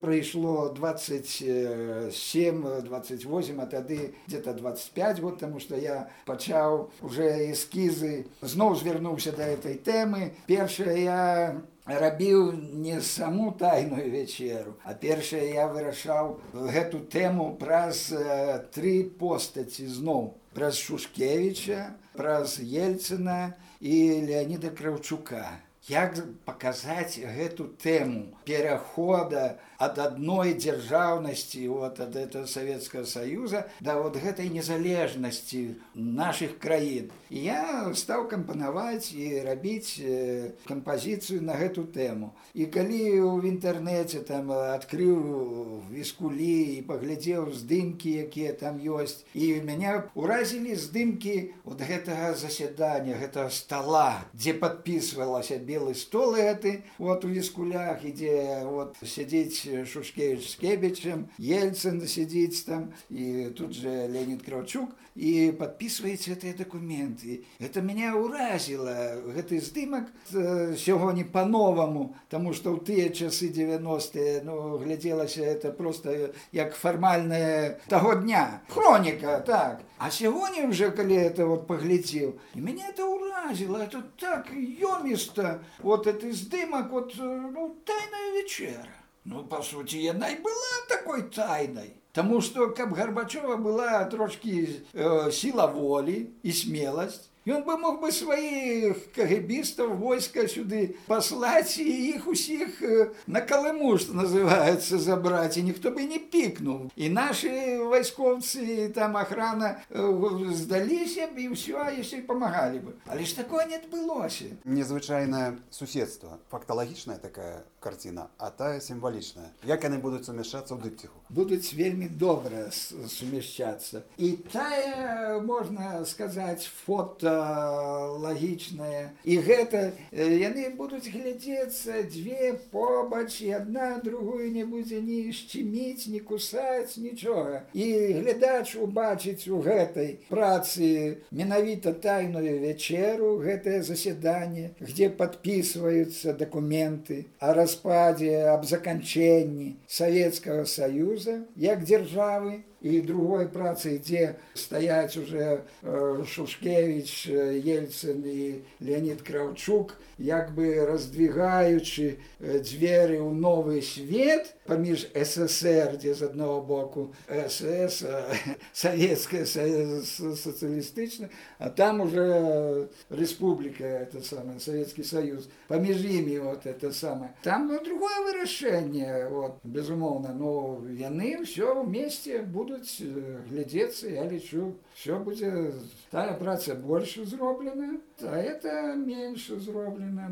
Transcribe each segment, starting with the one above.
Пройшло 27-28, а тады где-то 25 год, потому что я пачаў уже эскізы, зноў звярнуўся до этой тэмы. Першае я рабіў не саму тайную вечеру, а першае я вырашаў гэту тэму праз тры постаці зноў. Праз Шушкевіча, праз Ельцына і Леоніда Кравчука. Як паказаць гэту тэму перахода ад адной дзяржаўнасці, ад этого Советского Союза да гэтай незалежнасці нашых краін. І я стаў кампанаваць і рабіць кампазіцыю на гэту тэму. І калі ў інтэрнэце там адкрыў Віскулі і паглядзеў здымкі, якія там ёсць, і мяне ўразілі здымкі от гэтага засядання, гэтага стола, дзе падпісвалася белы стол гэты у Віскулях, і дзе сядзіць Шушкевич с Кебичем, Ельцин сидит там, и тут же Леонид Кравчук, и подписывает эти документы. Это меня уразило, этот здымок сегодня по-новому, потому что в те часы 90-е, гляделось это просто как формальное того дня. Хроника, так. А сегодня уже, когда это поглядел, и меня это уразило, это так ёмисто, этот здымок, тайная вечера. По суті, яна і была такой тайной. Тому что, каб Горбачева была трошки сила воли и смелость, и он бы мог бы своих КГБистов, войска сюда послать и их усих на Колыму, что называется, забрать, и никто бы не пикнул. И наши войсковцы, там охрана сдались, и все, если помогали бы. А лишь такое не отбылось. Незвычайное суседство. Фактологичная такая картина, а та символичная. Як они будут сумещаться в диптиху? Будут вельми добро сумещаться. И тая, можно сказать, фотологичная. И гэта, яны будут глядеться две побач, и одна другую не будет ни щемить, ни кусать, ничего. И глядач убачить у гэтай працы менавіта тайную вечеру, гэтое заседание, где подписываются документы о распаде, об заканчэнні Советского Союза, як державы, и другой працы, где стоять уже Шушкевич, Ельцин и Леонид Кравчук, як бы раздвигаючи двери у новый свет поміж СССР, где с одного боку СС, Советская, социалистичная, а там уже республика, это самое, Советский Союз, поміж ими это самое. Там другое вырашение, безумовно, но яны все вместе будут глядеться, я лечу, все будет, тая праца больше зроблена, а это меньше зроблена.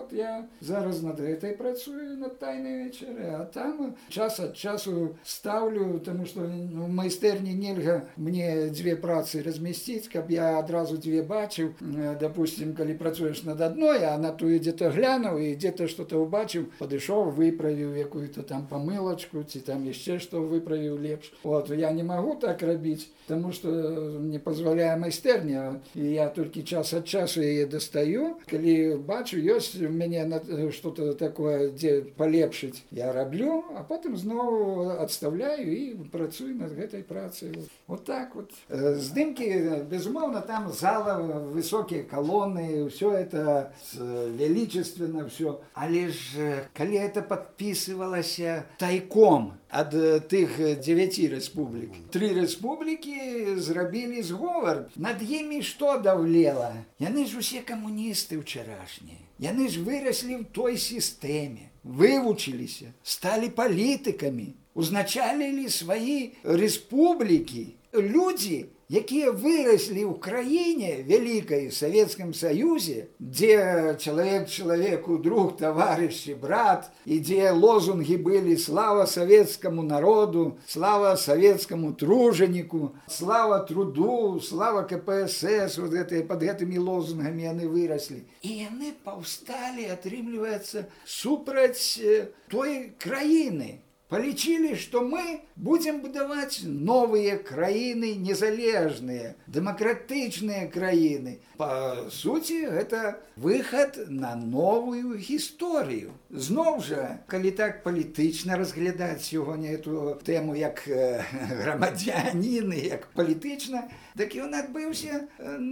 Я зараз над этой працую, над тайной вечерой, а там час от часу ставлю, потому что в майстерні нельга мне две працы разместить, каб я одразу две бачив. Допустим, коли працуешь над одной, а на ту где-то глянул и где-то что-то убачив, подошел, выправил какую-то там помылочку, ці там еще что выправил лепш. Я не могу так робить, потому что не позволяет майстерня, и я только час от часу ее достаю. Коли бачу, есть у меня что-то такое, где полепшить, я роблю, а потом снова отставляю и працую над этой працей. Вот так вот. Здымки, безумовно, там зала, высокие колонны, все это величественно, все. А лишь, коли это подписывалось тайком от тых 9 республик. 3 республики зрабілі зговор. Над імі што даўлела? Яны ж усе камуністы ўчарашнія. Яны ж выраслі ў той сістэме, вывучыліся, сталі палітыкамі, узначалілі свае рэспублікі. Людзі, якія выраслі ў краіне вялікай, Советском Союзе, дзе чалавек чалавеку друг, таварыш і брат, і дзе лозунгі былі «Слава советскому народу», «Слава советскому труженику», «Слава труду», «Слава КПСС», под гэтымі лозунгамі яны выраслі. І яны паўсталі, атрымліваецца, супраць той краіны. Палічылі, што мы будзем будаваць новыя краіны незалежныя, дэмакратычныя краіны. Па суці, гэта выхад на новую гісторыю. Зноў жа, калі так палітычна разглядаць сёння эту тэму як грамадзяніны, як палітычна, так ён адбыўся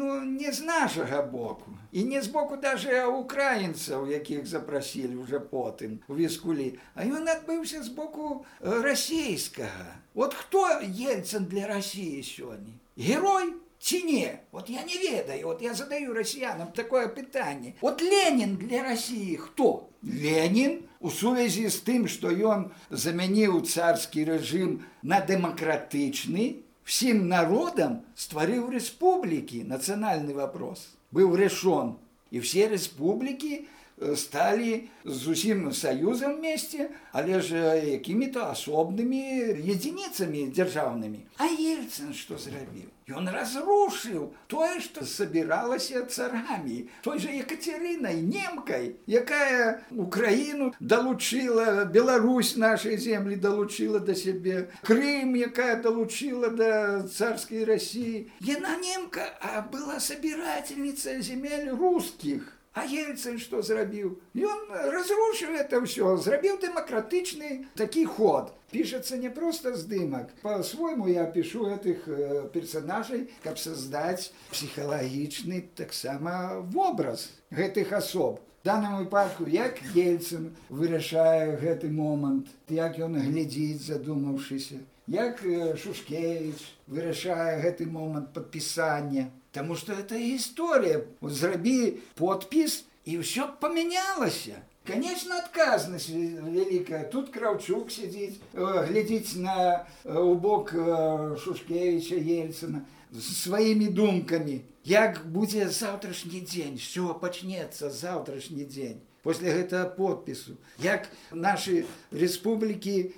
не з нашага боку. І не з боку даже украінцаў, якіх запрасілі ўжо потым у Віскулі, а ён адбыўся з боку расійскага. Вот хто Ельцин для России сёння? Герой ці не? Вот я не ведаю, вот я задаю россиянам такое пытанне. Вот Ленин для России хто? Ленин у сувязі з тым, што ён замяніў царскі рэжым на дэмакратычны, всім народам стварыў рэспублікі, нацыянальны вопрос быў решен, і все рэспублікі стали зусім союзом вместе, але же якімі-то асобнымі единицами дзяржаўнымі. А Ельцин что зрабіў? Ён разрушыў тое, што собиралася царамі, той же Екатеринай, немкай, якая Украину долучила, Беларусь нашей земли долучила до себе, Крым, якая долучила до царской России. Яна немка, а была собирательница земель русских. А Ельцин что зрабіў? Ён разрушыў это все, зрабіў дэмакратычны такі ход. Пишется не просто здымак. По-свойму я пишу этих персонажей, каб создать психологичный таксама вобраз гэтых особ. В данном выпадку, як Ельцин вырашае гэты момант, як ён глядзіць, задумаўшыся, як Шушкевич вырашае гэты момант падпісання. Потому что это история. Вот зраби подпись, и все поменялось. Конечно, отказность великая. Тут Кравчук сидит, глядит на убок Шушкевича, Ельцина, своими думками. Як будет завтрашний день, все почнется завтрашний день. После этого подпису. Як наши республики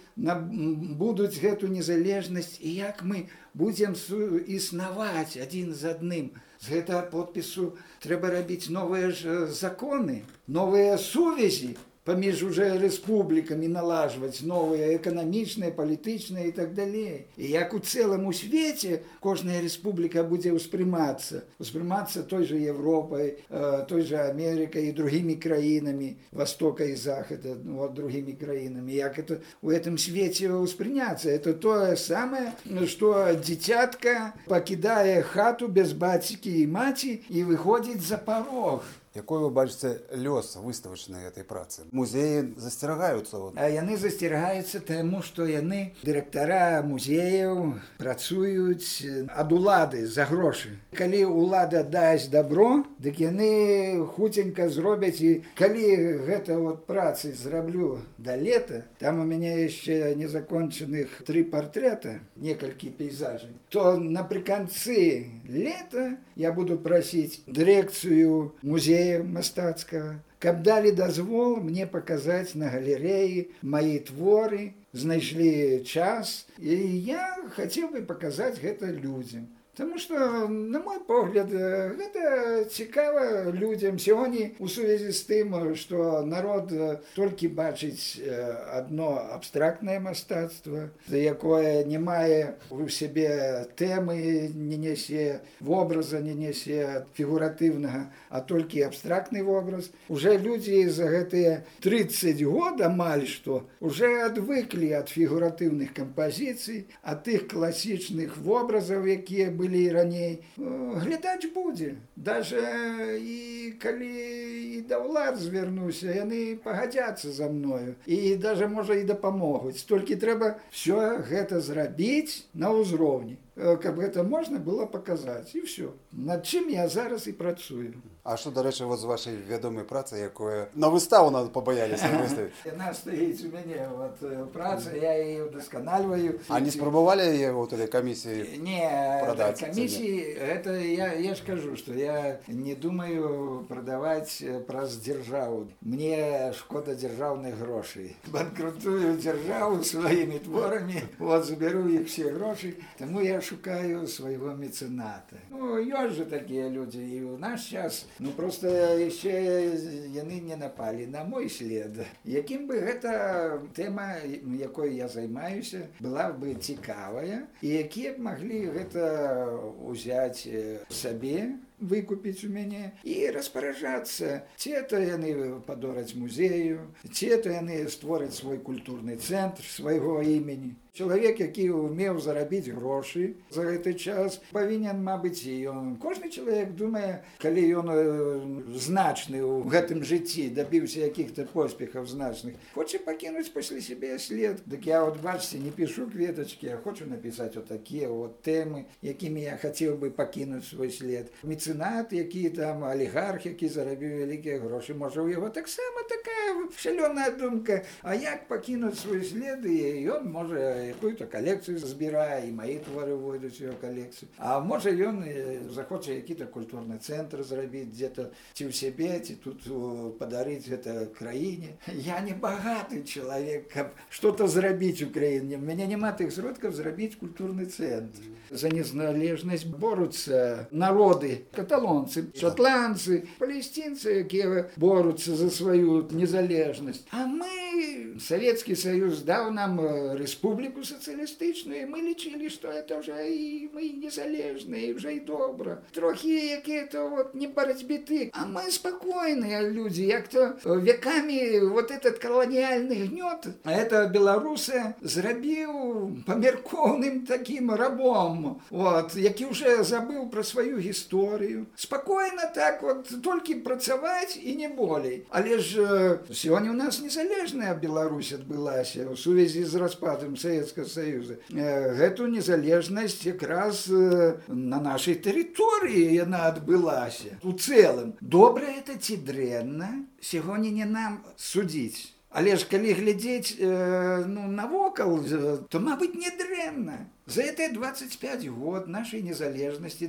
будут эту незалежность, и як мы будем існаваць один з адным. З гэтага подпісу трэба рабіць новыя ж законы, новыя сувязі паміж уже республиками, налаживать новые экономичные, политичные и так далее. И як у цэлым у свете кожная республика будет успрымацца той же Европой, той же Америкой и другими краинами Востока и Захода, другими краинами. Як это у этом свете успрыняться? Это то самое, что дитятка покидая хату без бацькі и маці и выходит за порог. Якой вы бачыце лёс выставачнай этой працы? Музеі засцерагаюцца? А яны засцерагаюцца таму, што яны, дырэктара музеяў, працуюць ад улады за грошы. Калі улада дасць добро, дык яны хуценька зробяць, і калі гэта працы зраблю да лета, там у мяне яшчэ незакончаных 3 партрета, некалькі пейзажаў, то напрыканцы лета я буду прасіць дырэкцыю музея мастацкага, каб далі дазвол мне паказаць на галерэі мои творы, знайшлі час, і я хацеў бы паказаць гэта людзям. Потому что, на мой погляд, гэта цікава людям. Сёння у сувязі з тым, што народ толькі бачыць одно абстрактнае мастацтва, якое не мае у сябе тэмы, не несе вобраза, не несе фігуратыўнага, а толькі абстрактны вобраз. Уже людзі за гэтыя 30 год амаль што уже адвыклі ад фігуратыўных кампазіцый, ад тых класічных вобразаў, якія былі раней. Глядач будзе. Даже і калі і да ўлад звярнуся, яны пагадзяцца за мною. І даже, можа, і дапамогуць. Толькі трэба все гэта зрабіць на ўзроўні, каб гэта можна было паказаць. І все. Над чым я зараз і працую. А што, дарэчы, з вашай вядомай працы, якое на выставу надо пабаяліся выставіць? Яна стаіць у мяне, праца, я яе удасканальваю. А не спрабавалі яе ў той камісіі прадаць? Не, камісіі, гэта я ж кажу, што я не думаю прадаваць праз дзяржаву. Мне шкода дзяржаўных грошай. Банкрутую дзяржаву сваімі творамі, забяру іх все грошы, таму я шукаю свайго мецэната. Ну, ёсць жа такія людзі, і ў наш час, ну, проста яшчэ яны не напалі на мой след. Якім бы гэта тэма, якой я займаюся, была бы цікавая, і якія б маглі гэта ўзяць сабе, выкупіць у мяне і распараджацца. Ці то яны падораць музею, ці то яны створаць свой культурны цэнтр свайго імені. Чалавек, які ўмеў зарабіць грошы за гэты час, павінен, мабыць, і ён. Кожны чалавек думае, калі ён значны ў гэтым жыцці, дабіўся якіх-то поспехаў значных, хоча пакінуць пасля сябе след. Дык я, от бачце, не пішу кветачкі, а хочу напісаць такія тэмы, якімі я хацеў бы пакінуць свой след. Мецэнат, які там, алігарх, які зарабіў вялікія грошы, можа, у яго таксама такая шалёная думка, а як пакінуць свой след, і ён можа якую-то калекцыю збірае, і мае твары войдуць у яго калекцыю. А можа, ён захоча які-то культурны цэнтр зрабіць дзе-то ці ў сябе, ці тут падарыць гэта краіне. Я не багаты чалавек, каб што-то зрабіць у краіне. У мяне няма тых сродкаў зрабіць культурны цэнтр. За незалежнасць боруцца народы, каталонцы, шотландцы, палестинцы, якія боруцца за сваю незалежнасць. А мы, Савецкі Саюз даў нам рэспубліку сацыялістычную, і мы лічылі, што это ўжо і мы незалежныя, і ўжо і добра. Трохі якія-то не барацьбіты. А мы спакойныя людзі, як-то векамі этот каланіяльны гнёт, а это беларусы зрабіў памяркоўным такім рабом, які ўжо забыў пра сваю гісторыю. Спакойна так толькі працаваць і не болей. Але ж сёння у нас незалежная Беларусь адбылася ў сувязі з распадам Савецкага Саюза. Гэту незалежнасць якраз на нашай тэрыторыі яна адбылася. У цэлым. Добра это ці дрэнна? Сягоння не нам судзіць. Але ж калі глядзець навокал, то, мабыць, не дрэнна. За это 25 год нашай незалежнасці,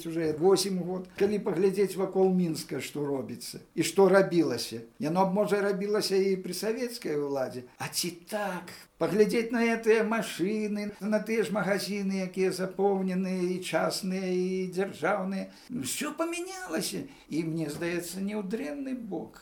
28 год, калі паглядзець вакол Мінска, што робіцца і што рабілася. Яно, можа, рабілася і пры савецкай уладзе. А ці так? Паглядзець на гэтыя машыны, на тыя ж магазіны, якія запоўненыя і частныя, і дзяржаўныя. Усё памянялася. І, мне здаецца, не ў дрэнны бок.